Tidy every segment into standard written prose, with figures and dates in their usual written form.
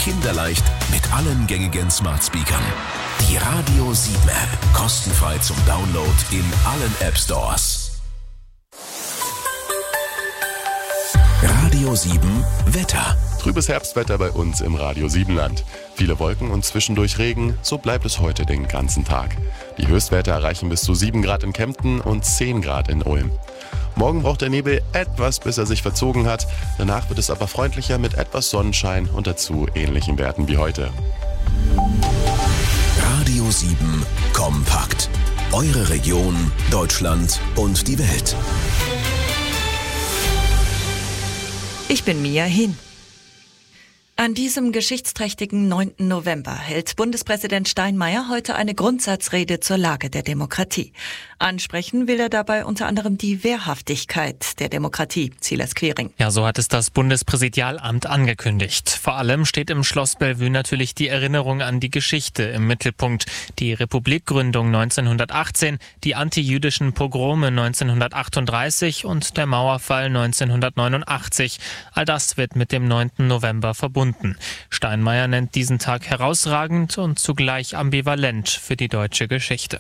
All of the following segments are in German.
kinderleicht mit allen gängigen Smart Speakern. Die Radio 7 App. Kostenfrei zum Download in allen App Stores. Radio 7 Wetter. Trübes Herbstwetter bei uns im Radio 7 Land. Viele Wolken und zwischendurch Regen, so bleibt es heute den ganzen Tag. Die Höchstwerte erreichen bis zu 7 Grad in Kempten und 10 Grad in Ulm. Morgen braucht der Nebel etwas, bis er sich verzogen hat. Danach wird es aber freundlicher mit etwas Sonnenschein und dazu ähnlichen Werten wie heute. Radio 7 kompakt. Eure Region, Deutschland und die Welt. Ich bin Mia Hin. An diesem geschichtsträchtigen 9. November hält Bundespräsident Steinmeier heute eine Grundsatzrede zur Lage der Demokratie. Ansprechen will er dabei unter anderem die Wehrhaftigkeit der Demokratie. Silas Quiring. Ja, so hat es das Bundespräsidialamt angekündigt. Vor allem steht im Schloss Bellevue natürlich die Erinnerung an die Geschichte im Mittelpunkt. Die Republikgründung 1918, die antijüdischen Pogrome 1938 und der Mauerfall 1989. All das wird mit dem 9. November verbunden. Steinmeier nennt diesen Tag herausragend und zugleich ambivalent für die deutsche Geschichte.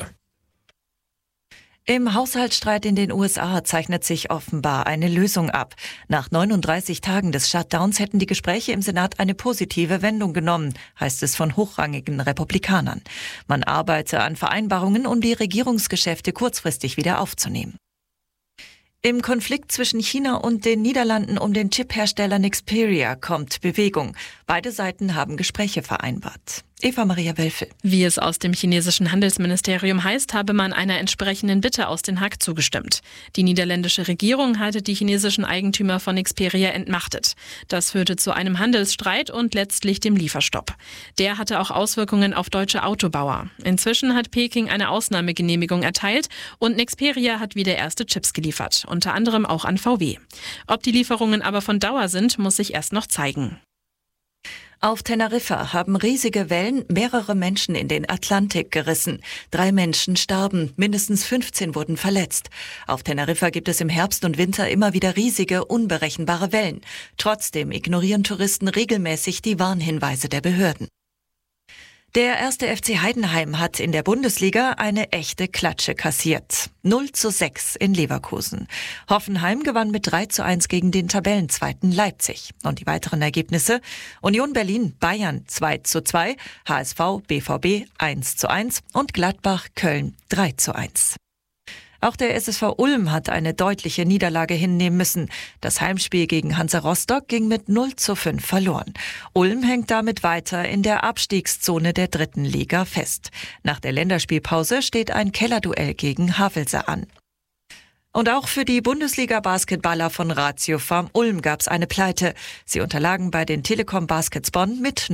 Im Haushaltsstreit in den USA zeichnet sich offenbar eine Lösung ab. Nach 39 Tagen des Shutdowns hätten die Gespräche im Senat eine positive Wendung genommen, heißt es von hochrangigen Republikanern. Man arbeite an Vereinbarungen, um die Regierungsgeschäfte kurzfristig wieder aufzunehmen. Im Konflikt zwischen China und den Niederlanden um den Chiphersteller Nexperia kommt Bewegung. Beide Seiten haben Gespräche vereinbart. Eva-Maria Welfel. Wie es aus dem chinesischen Handelsministerium heißt, habe man einer entsprechenden Bitte aus Den Haag zugestimmt. Die niederländische Regierung hatte die chinesischen Eigentümer von Nexperia entmachtet. Das führte zu einem Handelsstreit und letztlich dem Lieferstopp. Der hatte auch Auswirkungen auf deutsche Autobauer. Inzwischen hat Peking eine Ausnahmegenehmigung erteilt und Nexperia hat wieder erste Chips geliefert, unter anderem auch an VW. Ob die Lieferungen aber von Dauer sind, muss sich erst noch zeigen. Auf Teneriffa haben riesige Wellen mehrere Menschen in den Atlantik gerissen. 3 Menschen starben, mindestens 15 wurden verletzt. Auf Teneriffa gibt es im Herbst und Winter immer wieder riesige, unberechenbare Wellen. Trotzdem ignorieren Touristen regelmäßig die Warnhinweise der Behörden. Der 1. FC Heidenheim hat in der Bundesliga eine echte Klatsche kassiert. 0:6 in Leverkusen. Hoffenheim gewann mit 3:1 gegen den Tabellenzweiten Leipzig. Und die weiteren Ergebnisse: Union Berlin, Bayern 2:2, HSV, BVB 1:1 und Gladbach, Köln 3:1. Auch der SSV Ulm hat eine deutliche Niederlage hinnehmen müssen. Das Heimspiel gegen Hansa Rostock ging mit 0:5 verloren. Ulm hängt damit weiter in der Abstiegszone der 3. Liga fest. Nach der Länderspielpause steht ein Kellerduell gegen Havelse an. Und auch für die Bundesliga-Basketballer von Ratiofarm Ulm gab es eine Pleite. Sie unterlagen bei den Telekom Baskets Bonn mit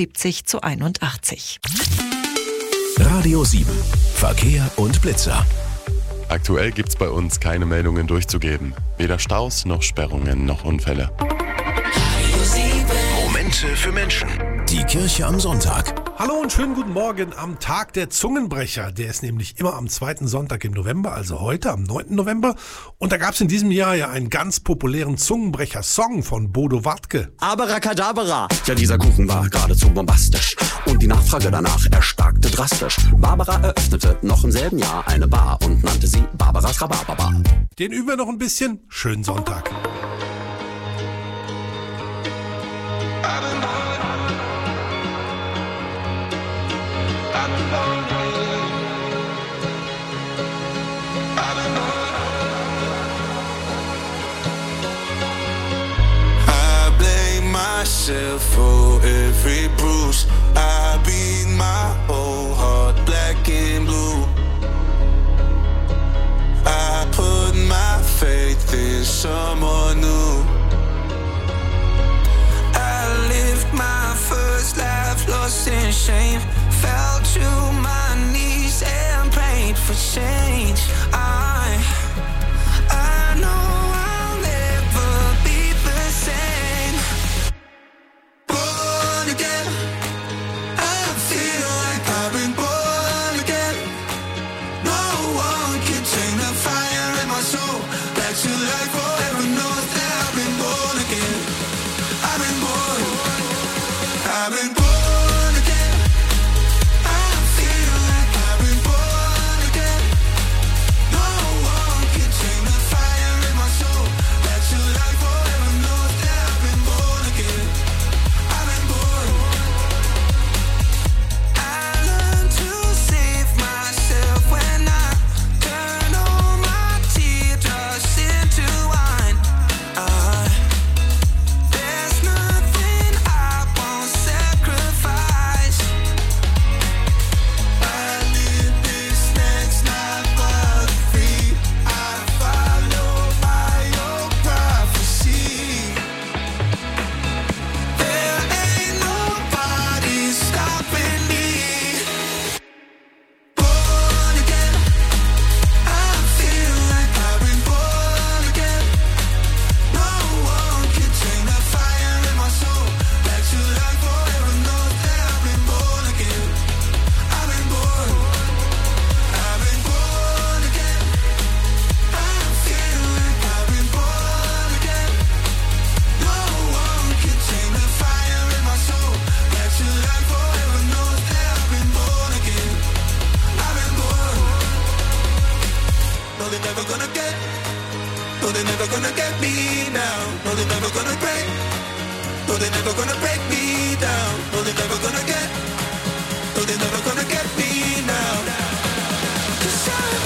79:81. Radio 7 Verkehr und Blitzer. Aktuell gibt's bei uns keine Meldungen durchzugeben. Weder Staus noch Sperrungen noch Unfälle. Momente für Menschen. Die Kirche am Sonntag. Hallo und schönen guten Morgen am Tag der Zungenbrecher. Der ist nämlich immer am 2. Sonntag im November, also heute am 9. November. Und da gab es in diesem Jahr ja einen ganz populären Zungenbrecher-Song von Bodo Wartke. Abracadabra. Ja, dieser Kuchen war geradezu bombastisch. Und die Nachfrage danach erstarkte drastisch. Barbara eröffnete noch im selben Jahr eine Bar und nannte sie Barbaras Rhabarberbar. Den üben wir noch ein bisschen. Schönen Sonntag. For every bruise, I beat my whole heart black and blue. I put my faith in someone new. I lived my first life lost in shame, fell to my knees and prayed for change. I know I'll never be the same. Born again, I feel like I've been born again. No one can take the fire in my soul back to life forever. Knows that I've been born again. I've been born. I've been born again. I feel like I've been born again. No one can tame the fire in my soul. That your light forever knows that I've been born again. I've been born. I learned to save myself when I turn all my teardrops into wine. There's nothing I won't sacrifice. I live this next life but free. I follow by your prophecy. There ain't nobody stopping me. Born again. I feel like I've been born again. No one can tame the fire in my soul. That your light forever knows that I've been born again. I've been born. I've been born again. I feel like I've been born again. No one can tame the fire in my soul. That your light forever knows that I've been born again. I've been born. No, they're never gonna get. No, they're never gonna get me now. No, they're never gonna break. No, they're never gonna break me down. No, they're never gonna get. No, they're never gonna get me now. 'Cause I've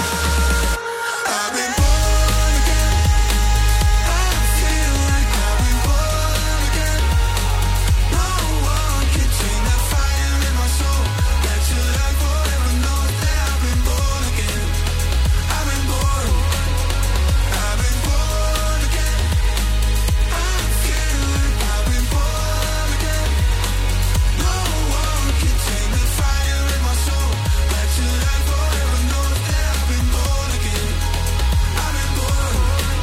been born again. I feel like I've been born again. No one can tame the fire in my soul. That your light forever knows that I've been born again. I've been born. I've been born again. I feel like I've been born again. No one can tame the fire in my soul. That your light forever knows that I've been born again. I've been born.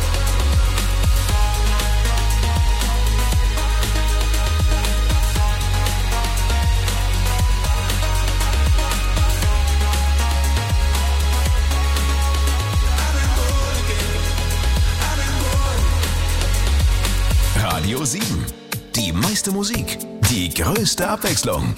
Radio 7. Die meiste Musik, die größte Abwechslung.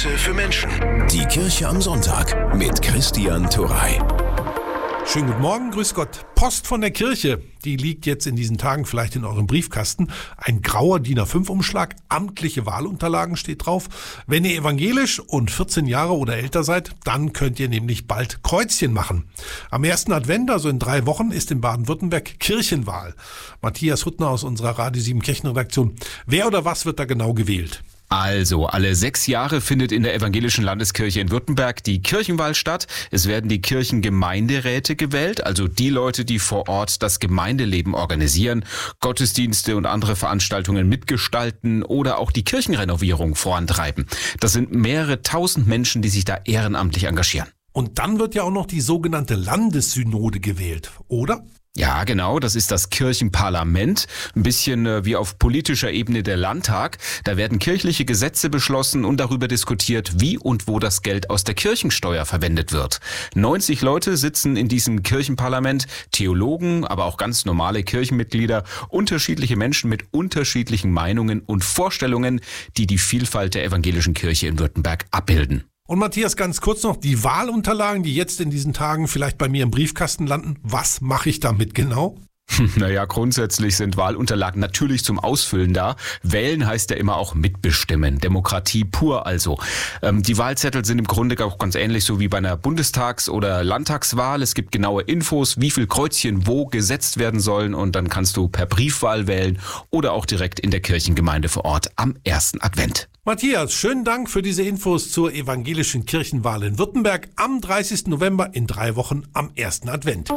Kirche für Menschen. Die Kirche am Sonntag mit Christian Turrey. Schönen guten Morgen, grüß Gott. Post von der Kirche, die liegt jetzt in diesen Tagen vielleicht in eurem Briefkasten. Ein grauer DIN A5-Umschlag, amtliche Wahlunterlagen steht drauf. Wenn ihr evangelisch und 14 Jahre oder älter seid, dann könnt ihr nämlich bald Kreuzchen machen. Am 1. Advent, also in 3 Wochen, ist in Baden-Württemberg Kirchenwahl. Matthias Huttner aus unserer Radio 7 Kirchenredaktion. Wer oder was wird da genau gewählt? Also, alle 6 Jahre findet in der Evangelischen Landeskirche in Württemberg die Kirchenwahl statt. Es werden die Kirchengemeinderäte gewählt, also die Leute, die vor Ort das Gemeindeleben organisieren, Gottesdienste und andere Veranstaltungen mitgestalten oder auch die Kirchenrenovierung vorantreiben. Das sind mehrere tausend Menschen, die sich da ehrenamtlich engagieren. Und dann wird ja auch noch die sogenannte Landessynode gewählt, oder? Ja, genau, das ist das Kirchenparlament, ein bisschen wie auf politischer Ebene der Landtag. Da werden kirchliche Gesetze beschlossen und darüber diskutiert, wie und wo das Geld aus der Kirchensteuer verwendet wird. 90 Leute sitzen in diesem Kirchenparlament, Theologen, aber auch ganz normale Kirchenmitglieder, unterschiedliche Menschen mit unterschiedlichen Meinungen und Vorstellungen, die die Vielfalt der evangelischen Kirche in Württemberg abbilden. Und Matthias, ganz kurz noch, die Wahlunterlagen, die jetzt in diesen Tagen vielleicht bei mir im Briefkasten landen, was mache ich damit genau? Naja, grundsätzlich sind Wahlunterlagen natürlich zum Ausfüllen da. Wählen heißt ja immer auch mitbestimmen. Demokratie pur also. Die Wahlzettel sind im Grunde auch ganz ähnlich so wie bei einer Bundestags- oder Landtagswahl. Es gibt genaue Infos, wie viel Kreuzchen wo gesetzt werden sollen und dann kannst du per Briefwahl wählen oder auch direkt in der Kirchengemeinde vor Ort am 1. Advent. Matthias, schönen Dank für diese Infos zur evangelischen Kirchenwahl in Württemberg am 30. November in 3 Wochen am 1. Advent.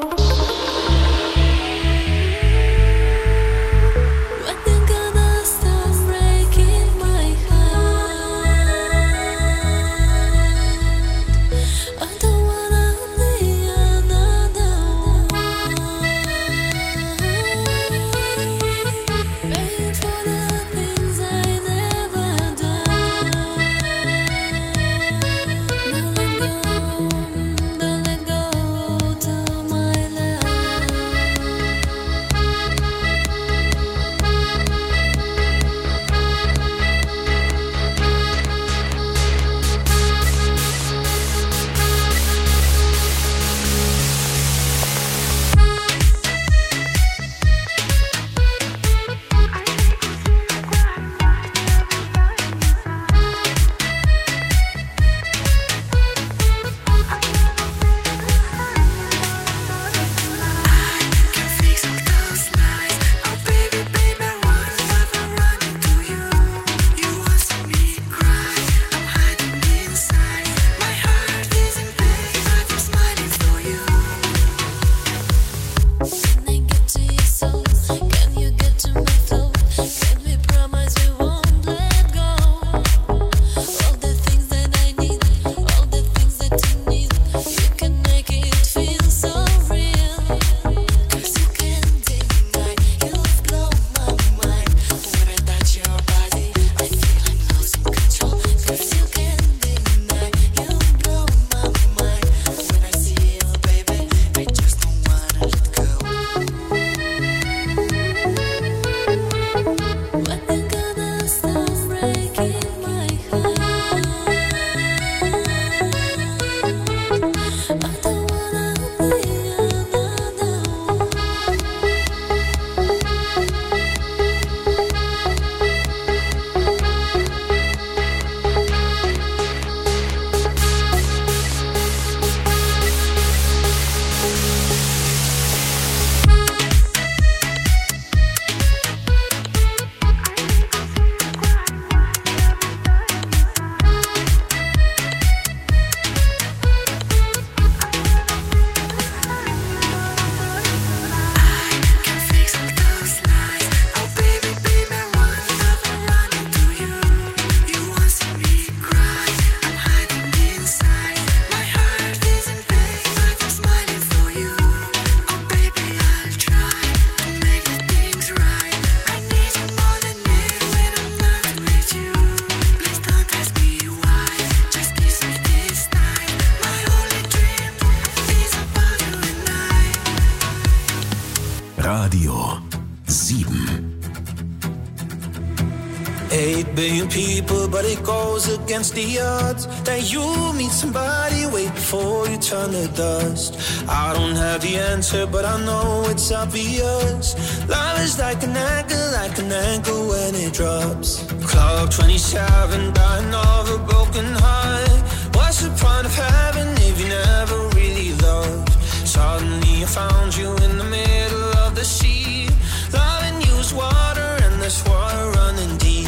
8 billion people, but it goes against the odds that you meet somebody way before you turn to dust. I don't have the answer, but I know it's obvious. Love is like an anchor when it drops. Club 27, dying of a broken heart. What's the point of having if you never really loved? Suddenly I found you in the middle of the sea. Loving you is water and there's water running deep.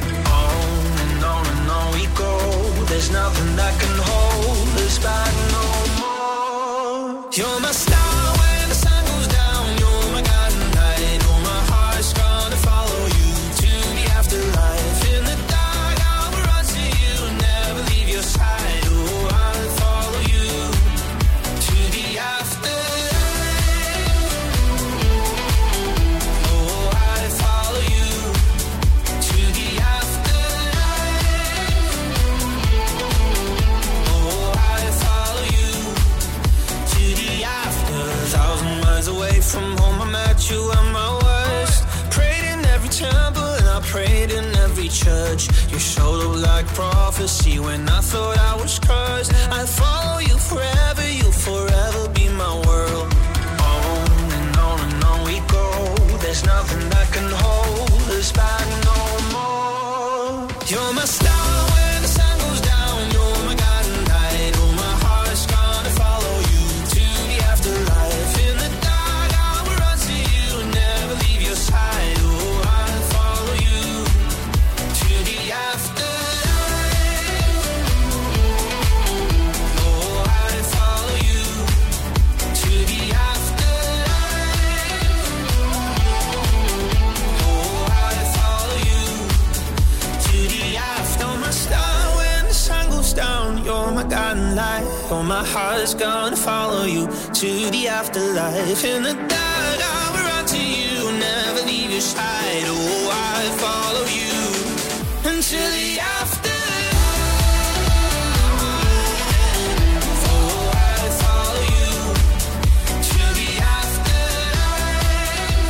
On we go. There's nothing that can hold us back no more. You're my star when the sun goes down. You're my guiding light. Oh, my heart's gonna follow you to the afterlife. In the dark, I will run to you, never leave your side. Oh, I'll follow you to the afterlife. Oh, I'll follow you to the afterlife. Oh, I'll follow you to the after. 1,000 miles away from home, I met you at my worst. Prayed in every temple and I prayed in every church. You showed up like prophecy when I thought I was cursed. I'll follow you forever, you'll forever be my world. On we go. There's nothing that can hold us back no more. You're my star when the sun goes down. You're my guiding light. Oh, my heart's gonna follow you to the afterlife. In the dark, I will run to you, never leave your side. Oh, I'll follow you to the afterlife. Oh, I'll follow you to the afterlife. Oh, I'll follow you to the after. You're my star when the sun goes down. You're my guiding light. Oh, my heart's gonna follow you to the afterlife. In the dark, I will run to you, never leave your side. Oh, I'll follow you until the afterlife. Oh, I'll follow you to the afterlife.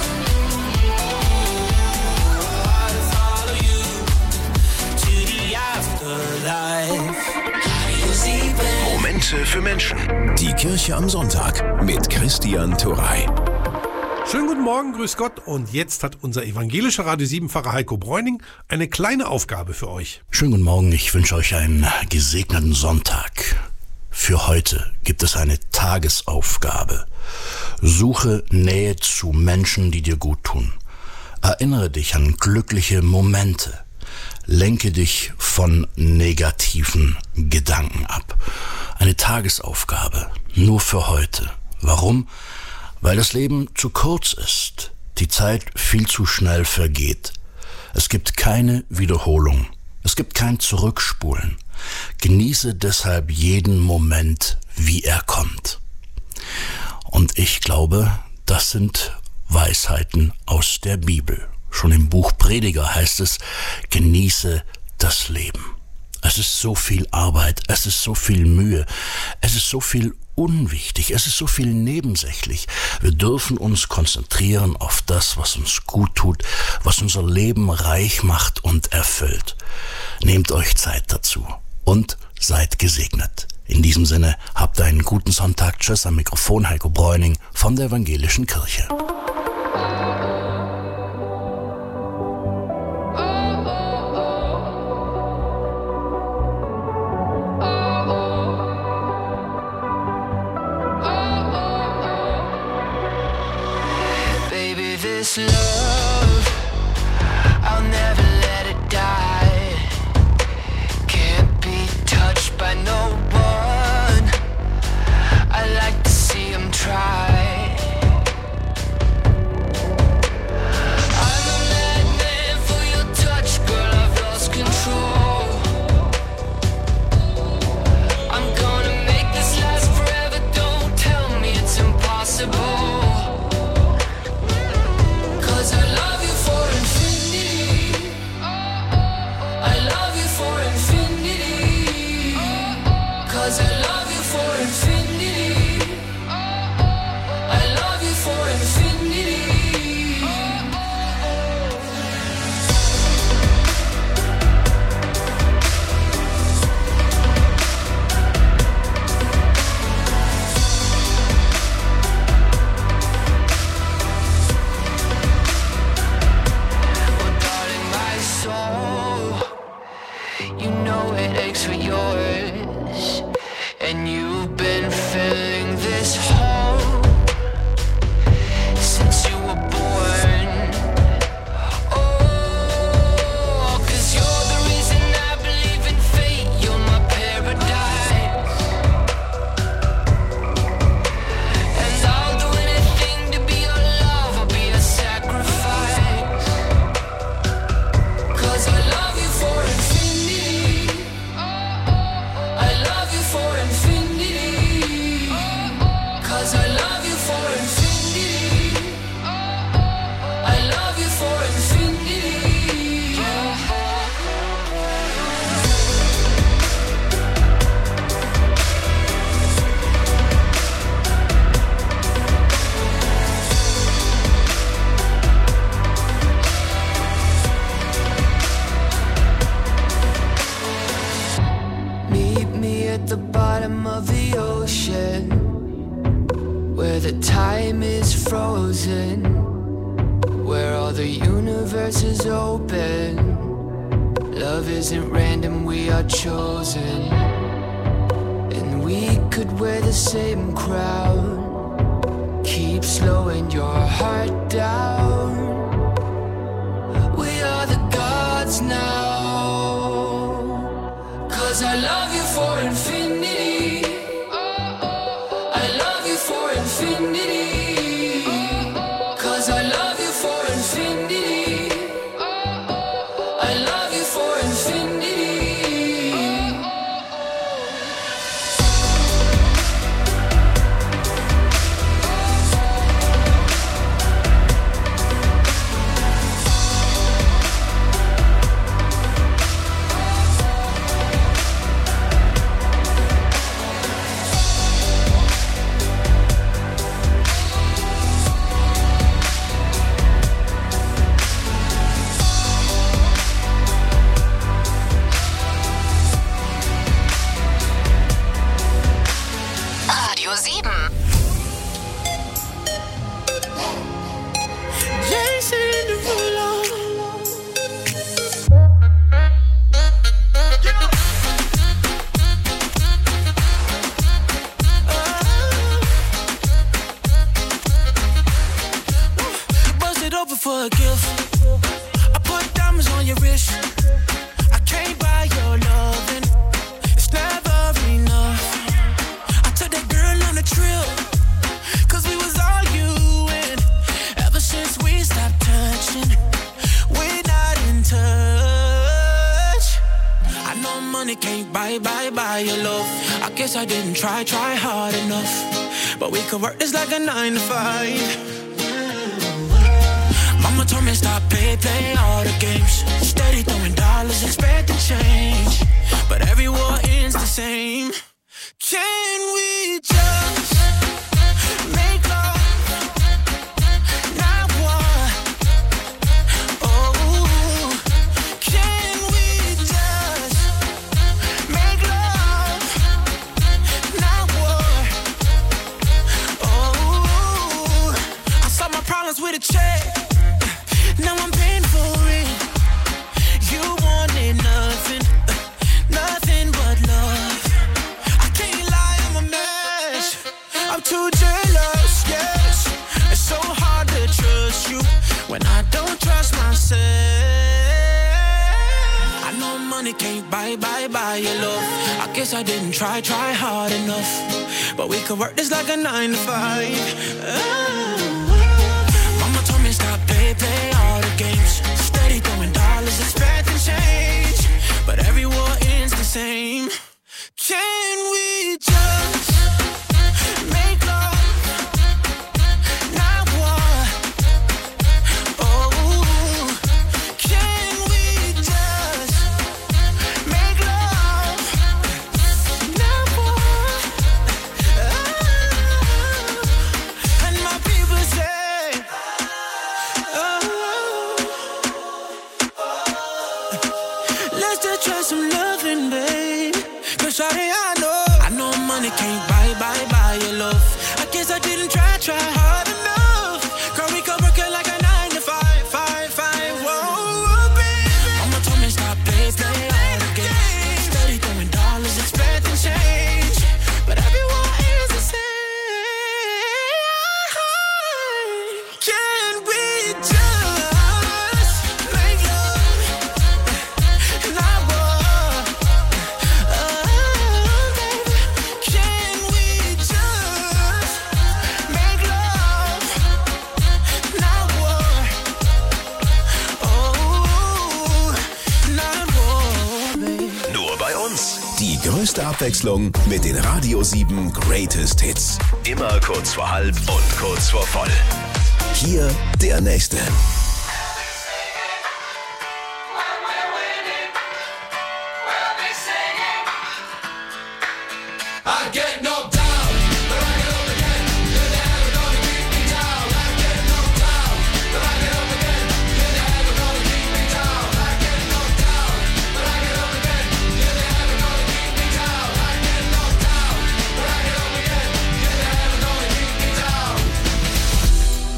Oh, I'll follow you to the afterlife. Momente für Menschen. Die Kirche am Sonntag mit Christian Turrey. Schönen guten Morgen, grüß Gott. Und jetzt hat unser evangelischer Radio 7-Pfarrer Heiko Bräuning eine kleine Aufgabe für euch. Schönen guten Morgen, ich wünsche euch einen gesegneten Sonntag. Für heute gibt es eine Tagesaufgabe. Suche Nähe zu Menschen, die dir gut tun. Erinnere dich an glückliche Momente. Lenke dich von negativen Gedanken ab. Eine Tagesaufgabe, nur für heute. Warum? Weil das Leben zu kurz ist, die Zeit viel zu schnell vergeht. Es gibt keine Wiederholung, es gibt kein Zurückspulen. Genieße deshalb jeden Moment, wie er kommt. Und ich glaube, das sind Weisheiten aus der Bibel. Schon im Buch Prediger heißt es, genieße das Leben. Es ist so viel Arbeit, es ist so viel Mühe, es ist so viel unwichtig, es ist so viel nebensächlich. Wir dürfen uns konzentrieren auf das, was uns gut tut, was unser Leben reich macht und erfüllt. Nehmt euch Zeit dazu und seid gesegnet. In diesem Sinne, habt einen guten Sonntag. Tschüss, am Mikrofon Heiko Bräuning von der Evangelischen Kirche. This love, I'll never let it die. Can't be touched by no one. I like to see him try. frozen, where all the universe is open. Love isn't random, we are chosen. And we could wear the same crown. Keep slowing your heart down. We are the gods now. 'Cause I love you for infinity. I love you for infinity. 'Cause I love you for infinity. I love you for infinity. Radio 7. Jason Derulo. Bust it open for a gift. I put diamonds on your wrist. I can't buy your loving. It's never enough. I took that girl on a trip, 'cause we was arguing. Ever since we stopped touching, we're not in touch. I know money can't buy your love. I guess I didn't try hard enough. But we could work this like a 9 to 5. Mama told me stop play all the games. Steady throwing dollars, expecting change. But every war ends the same. Can we just make love, not war? Oh, can we just make love, not war? Oh, I solved my problems with a check. Now I'm paying for it. You wanted nothing, nothing but love. I can't lie, I'm a mess. I'm too jealous, yes. It's so hard to trust you when I don't trust myself. I know money can't buy your love. I guess I didn't try hard enough. But we could work this like a 9 to 5. Mama told me stop play all the games. Steady throwing dollars, expecting change. But every war ends the same. Can we just make love, not war? Oh, can we just make love, not war? And my people say, let's just try some loving, babe. 'Cause shawty, I know money can't buy your love. I guess I didn't try hard enough. Girl, we could work it like a 9 to 5. Whoa, baby. Mama told me stop play all the games. Steady throwing dollars, expecting change. But everyone is the same. Can we just make love, not war? Baby, can we just make love, not war? Oh, not war, baby. Nur bei uns. Die größte Abwechslung mit den Radio 7 Greatest Hits. Immer kurz vor halb und kurz vor voll. Hier der nächste. I get knocked down, but I get up again. You're never gonna keep me down. I get knocked down, but I get up again. You're never gonna keep me down. I get knocked down, but I get up again. You're never gonna keep me down. I get knocked down, but I get up again. You're never gonna keep me down.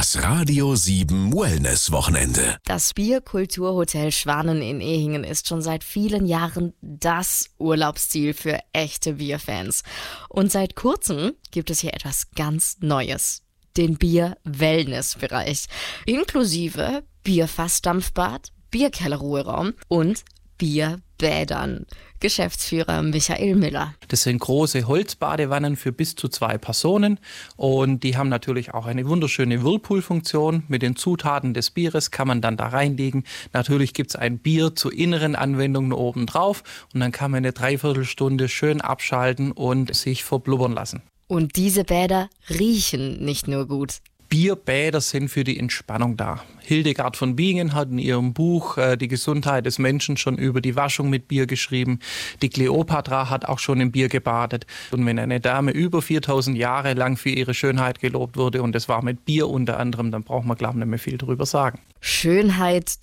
Das Radio 7 Wellness Wochenende. Das Bierkulturhotel Schwanen in Ehingen ist schon seit vielen Jahren das Urlaubsziel für echte Bierfans. Und seit kurzem gibt es hier etwas ganz Neues. Den Bier-Wellness-Bereich. Inklusive Bierfassdampfbad, Bierkellerruheraum und Bierbädern. Geschäftsführer Michael Miller. Das sind große Holzbadewannen für bis zu 2 Personen und die haben natürlich auch eine wunderschöne Whirlpool-Funktion. Mit den Zutaten des Bieres kann man dann da reinlegen. Natürlich gibt es ein Bier zur inneren Anwendung oben drauf und dann kann man eine Dreiviertelstunde schön abschalten und sich verblubbern lassen. Und diese Bäder riechen nicht nur gut. Bierbäder sind für die Entspannung da. Hildegard von Bingen hat in ihrem Buch Die Gesundheit des Menschen schon über die Waschung mit Bier geschrieben. Die Kleopatra hat auch schon im Bier gebadet. Und wenn eine Dame über 4000 Jahre lang für ihre Schönheit gelobt wurde und das war mit Bier unter anderem, dann braucht man, glaube ich, nicht mehr viel drüber sagen. Schönheit